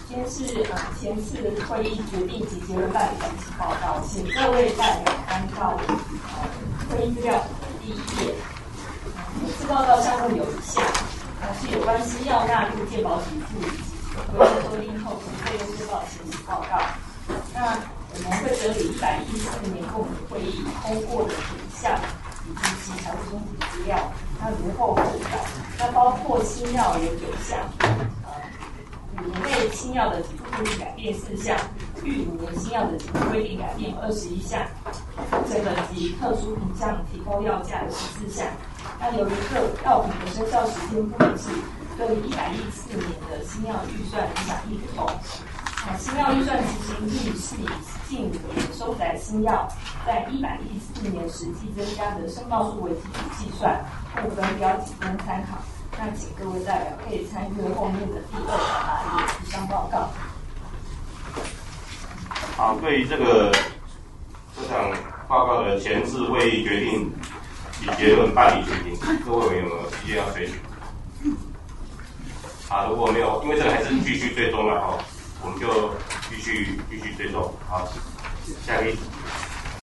先是前次的会议决定及结论办理详细报告，请各位代表参照会议资料第1页。本次报告项目有以下，是有关新药纳入健保给付以及规则修订后从费用申报前期报告。那我们会整理114年共同会议通过的品项以及其财务中体资料，它如后附表。那包括新药有9项，5类新药的给付规定改变4项，逾5年新药的给付规定改变21项，成本及特殊品项提高药价的14项。那由于各药品的生效时间不一致，对于114年的新药预算影响亦不同。新药预算执行率是以近年收载新药在114年实际增加的申报数为基础计算，不分标仅供参考。那请各位代表可以参阅后面的第2页以上报告。 好，对于这场报告的前次会议决定及结论办理决定，各位有没有意见要追询？如果没有，因为这个还是继续追踪了我们就继续追踪。好，下一个。